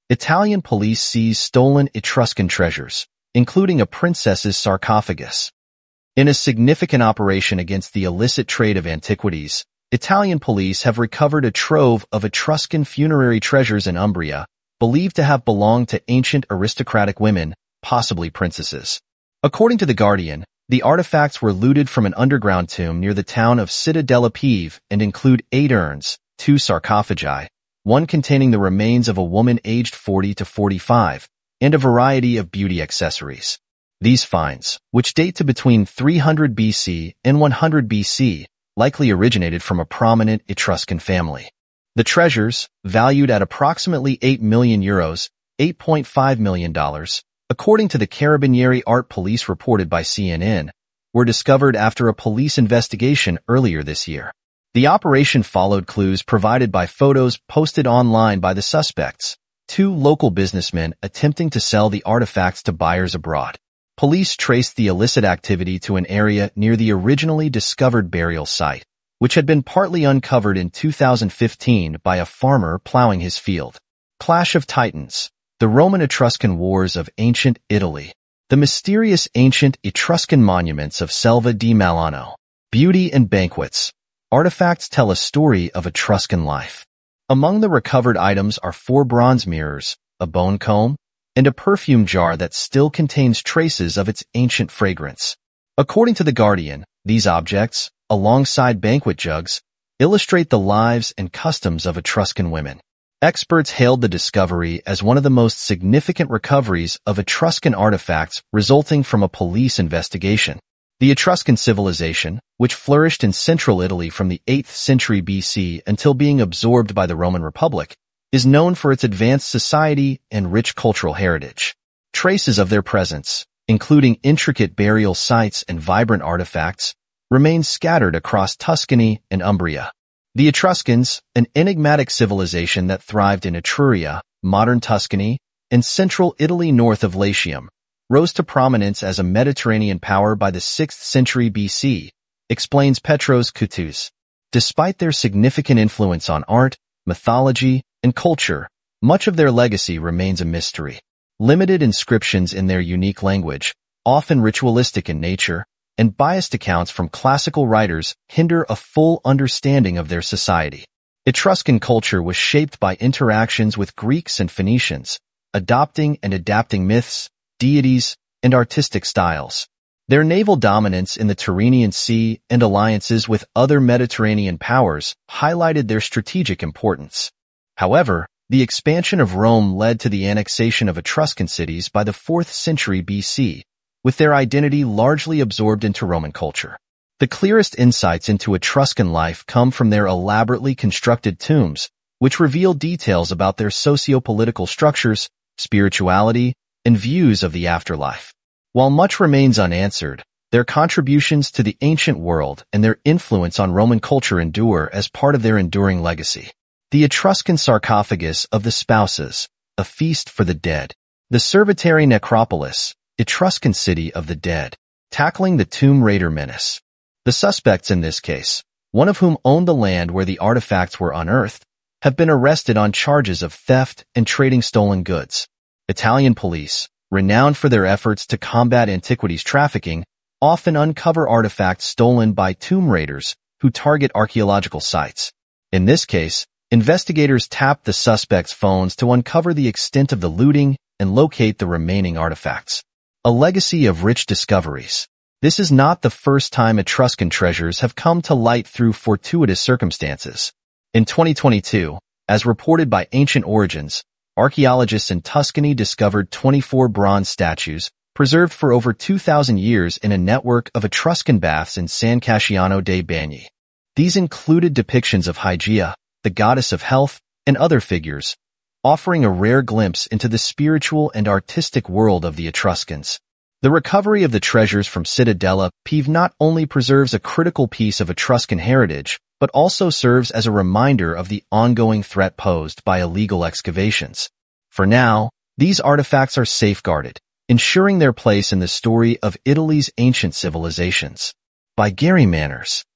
Italian police seize stolen Etruscan treasures, including a princess's sarcophagus. In a significant operation against the illicit trade of antiquities, Italian police have recovered a trove of Etruscan funerary treasures in Umbria, believed to have belonged to ancient aristocratic women, possibly princesses. According to The Guardian, the artifacts were looted from an underground tomb near the town of Città della Pieve and include 8 urns, 2 sarcophagi, one containing the remains of a woman aged 40 to 45, and a variety of beauty accessories. These finds, which date to between 300 BC and 100 BC, likely originated from a prominent Etruscan family. The treasures, valued at approximately €8 million, $8.5 million, according to the Carabinieri Art Police reported by CNN, were discovered after a police investigation earlier this year. The operation followed clues provided by photos posted online by the suspects, 2 local businessmen attempting to sell the artifacts to buyers abroad. Police traced the illicit activity to an area near the originally discovered burial site, which had been partly uncovered in 2015 by a farmer plowing his field. Clash of Titans, the Roman-Etruscan Wars of Ancient Italy, the mysterious ancient Etruscan monuments of Selva di Malano, beauty and banquets. Artifacts tell a story of Etruscan life. Among the recovered items are 4 bronze mirrors, a bone comb, and a perfume jar that still contains traces of its ancient fragrance. According to The Guardian, these objects, alongside banquet jugs, illustrate the lives and customs of Etruscan women. Experts hailed the discovery as one of the most significant recoveries of Etruscan artifacts resulting from a police investigation. The Etruscan civilization, which flourished in central Italy from the 8th century BC until being absorbed by the Roman Republic, is known for its advanced society and rich cultural heritage. Traces of their presence, including intricate burial sites and vibrant artifacts, remain scattered across Tuscany and Umbria. The Etruscans, an enigmatic civilization that thrived in Etruria, modern Tuscany, and central Italy north of Latium, rose to prominence as a Mediterranean power by the 6th century BC, explains Petros Koutus. Despite their significant influence on art, mythology, and culture, much of their legacy remains a mystery. Limited inscriptions in their unique language, often ritualistic in nature, and biased accounts from classical writers hinder a full understanding of their society. Etruscan culture was shaped by interactions with Greeks and Phoenicians, adopting and adapting myths, deities, and artistic styles. Their naval dominance in the Tyrrhenian Sea and alliances with other Mediterranean powers highlighted their strategic importance. However, the expansion of Rome led to the annexation of Etruscan cities by the 4th century BC, with their identity largely absorbed into Roman culture. The clearest insights into Etruscan life come from their elaborately constructed tombs, which reveal details about their socio-political structures, spirituality, and views of the afterlife. While much remains unanswered, their contributions to the ancient world and their influence on Roman culture endure as part of their enduring legacy. The Etruscan sarcophagus of the Spouses, a feast for the dead. The Cerveteri necropolis, Etruscan city of the dead, tackling the Tomb Raider menace. The suspects in this case, one of whom owned the land where the artifacts were unearthed, have been arrested on charges of theft and trading stolen goods. Italian police, renowned for their efforts to combat antiquities trafficking, often uncover artifacts stolen by tomb raiders who target archaeological sites. In this case, investigators tapped the suspects' phones to uncover the extent of the looting and locate the remaining artifacts. A legacy of rich discoveries. This is not the first time Etruscan treasures have come to light through fortuitous circumstances. In 2022, as reported by Ancient Origins, archaeologists in Tuscany discovered 24 bronze statues, preserved for over 2,000 years in a network of Etruscan baths in San Casciano dei Bagni. These included depictions of Hygeia, the goddess of health, and other figures, offering a rare glimpse into the spiritual and artistic world of the Etruscans. The recovery of the treasures from Città della Pieve not only preserves a critical piece of Etruscan heritage, but also serves as a reminder of the ongoing threat posed by illegal excavations. For now, these artifacts are safeguarded, ensuring their place in the story of Italy's ancient civilizations. By Gary Manners.